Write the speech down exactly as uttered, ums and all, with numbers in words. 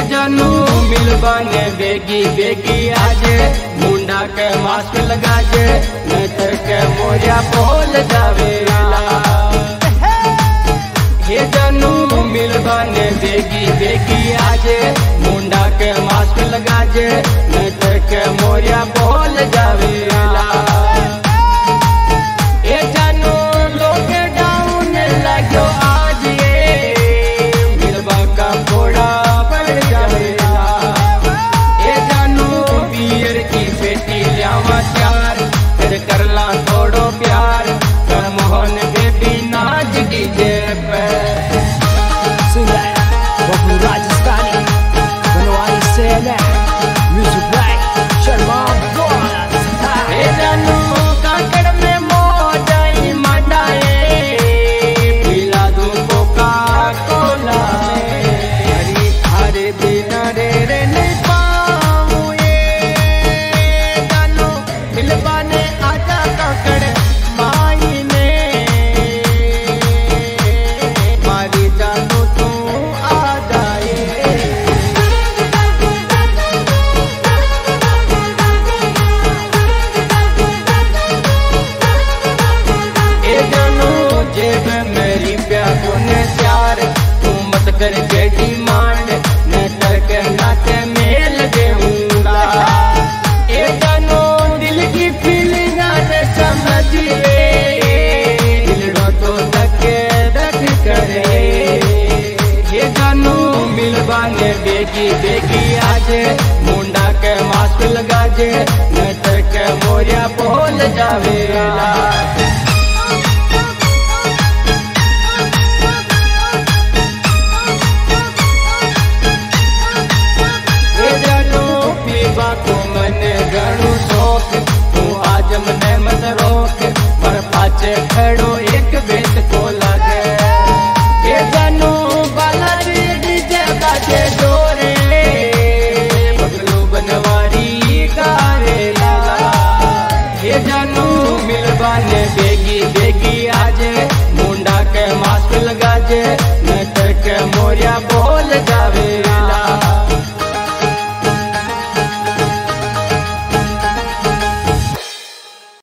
जानू मिलवाने बेगी बेगी आजे मुंडा के मास्क लगा जे नतर के मोरिया बोल जावेला। हे जानू मिलवाने बेगी बेगी आजे मुंडा के मास्क लगा जे नतर के मोरिया बोल जावेला। हे जानू लॉकडाउन लगो आज ये मिलवा का घोड़ा पड़ जावेला। हे जानू वीर की बेटी लियावा चार फिर करला थोड़ो प्यार कर मोहन बेबी नाच डीजे पे। Sing that, Babu Rajasthani, Banwani say that, music right, Sharma Boss. हे जानू काकड़ में मोजाई मडाए पिला दूं कोका कोला हरी हरे दिन रे रे नहीं पाऊं ये जानू मिलवाने आजा काकड़ माई ने मारी जानू तू आ जाए। ए जानू जेब मेरी प्यारों ने प्यार तू मत कर जेडी मांड न कर के नाते मेल देऊंगा। ए जानू दिल की फीलिंग ने समझिए दिलड़ो तो धके धक करे। ये जानू मिलवाने बेगी बेगी आजे मुंडा के मास्क लगा जे नतर के मोरिया बोल जावेला। हे जानू पीवा को मन घणो शौक तू आज मने मत रोक पर पाचे खड़ो एक बेत को लगे। हे जानू बालाजी डीजे बाजे जोरे पगलू बनवारी गारेला। हे जानू मिलवाने बेगी बेगी आजे मुंडा के मास्क लगा जे